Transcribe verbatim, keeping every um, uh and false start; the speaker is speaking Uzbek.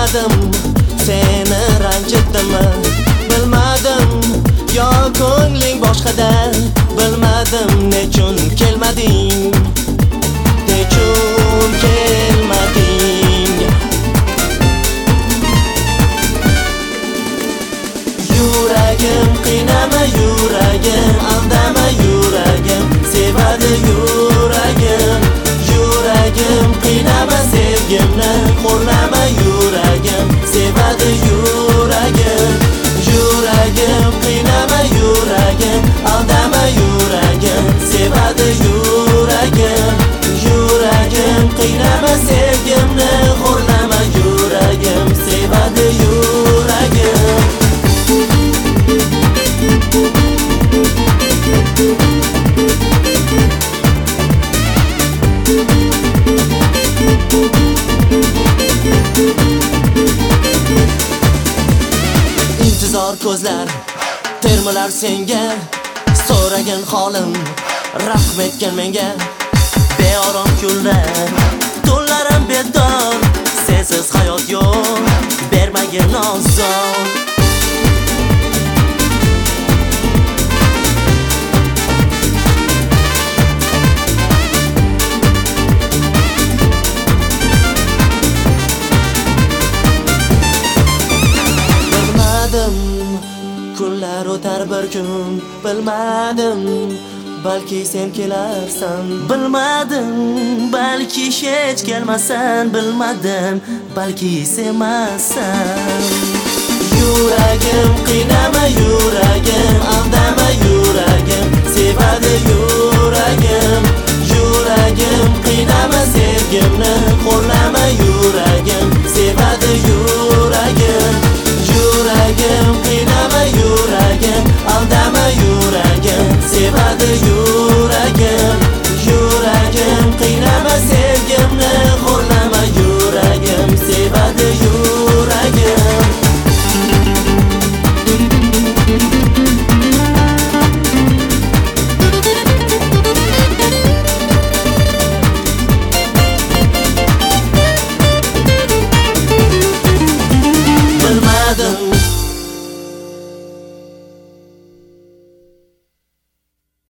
Bilmadim seni ranjitdimmi, bilmadim yo ko'ngling boshqada, bilmadim nechun kelmading, nechun kelmading. Yuragim qiynama, yuragim aldama, yuragim sevadi, yuragim yuragim qiynama, sevgimni xo'rlama, yuragim sevadi, yuragim yuragim qiynama, yuragim aldama, yuragim sevadi, yuragim yuragim qiynama, sevgimni xo'rlama, yuragim sevadi, yuragim. İntizor ko'zlar termilar senga, so'ragan holim rahm etgan menga. Beorom kunlar tunlarim bedor, sensiz hayot yo'q, bermagin ozor. Kunlar o'tar bir kun, bilmadim balki sen kelarsan, bilmadim balki hech kelmasan, bilmadim balki sevmassan. Yuragim qiynama, yuragim aldama, yuragim sevadi, yuragim